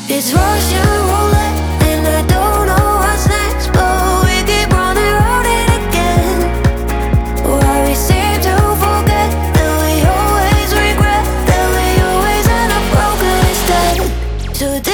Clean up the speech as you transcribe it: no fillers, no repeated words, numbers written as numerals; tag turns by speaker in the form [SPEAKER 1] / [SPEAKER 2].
[SPEAKER 1] It's Russian roulette, and I don't know what's next, but we keep running round it again. Why we seem to forget that we always regret, that we always end up broken instead. So